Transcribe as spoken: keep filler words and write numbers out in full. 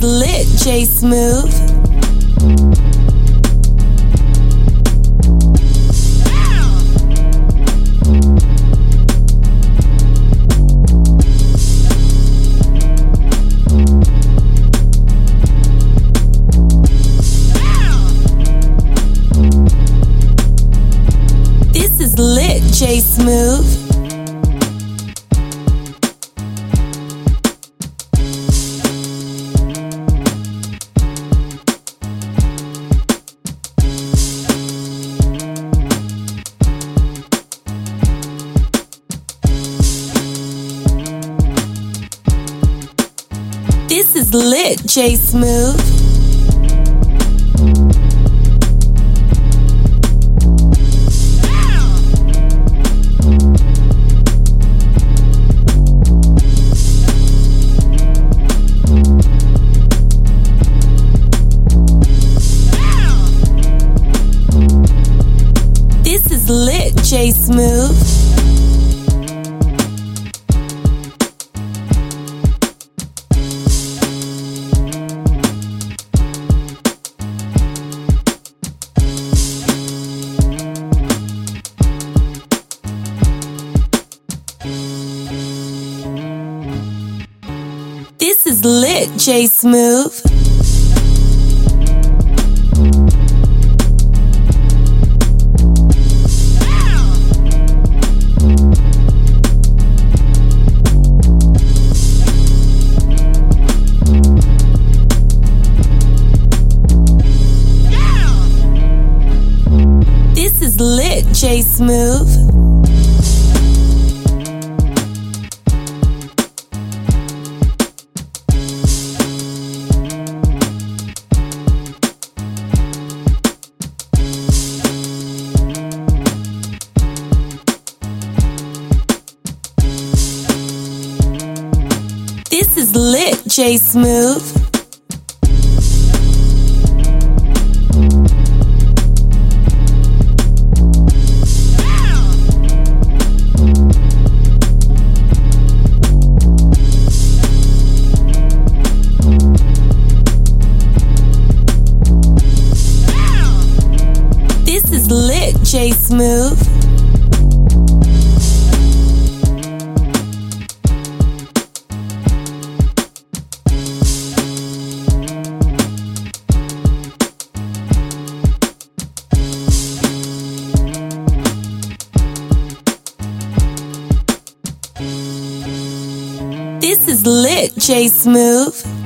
lit, J Smooth. This is lit, J Smooth. This is lit, J Smooth. This is lit, J Smooth. This is lit, J Smooth. This is lit, J Smooth. This is lit, J Smooth. This is lit, J Smooth. This is lit, J Smooth.